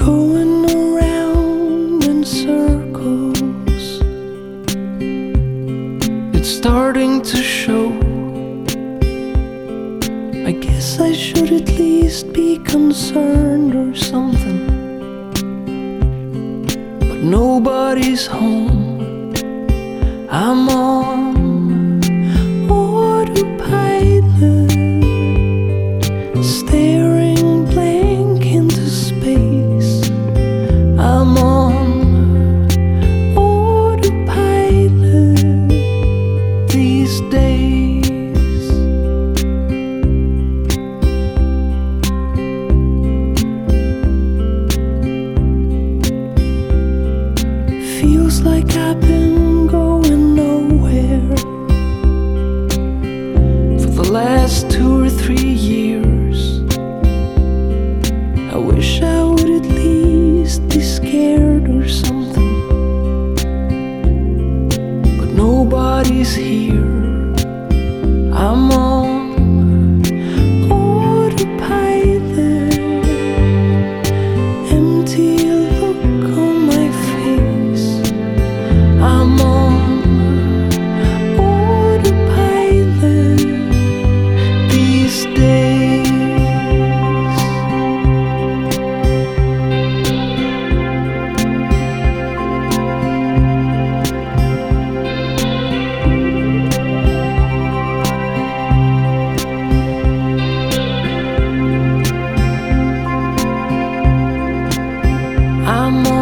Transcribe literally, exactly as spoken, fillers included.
going around in circles. It's starting to show. I guess I should at least be concerned or something, but nobody's home. I'm on autopilot, staring blank into space. I'm on autopilot these days. Feels like I've been going nowhere for the last two or three years. I wish I would at least be scared or something, but nobody's here. I'm on autopilot, empty look on my face. I'm on autopilot these days. I'm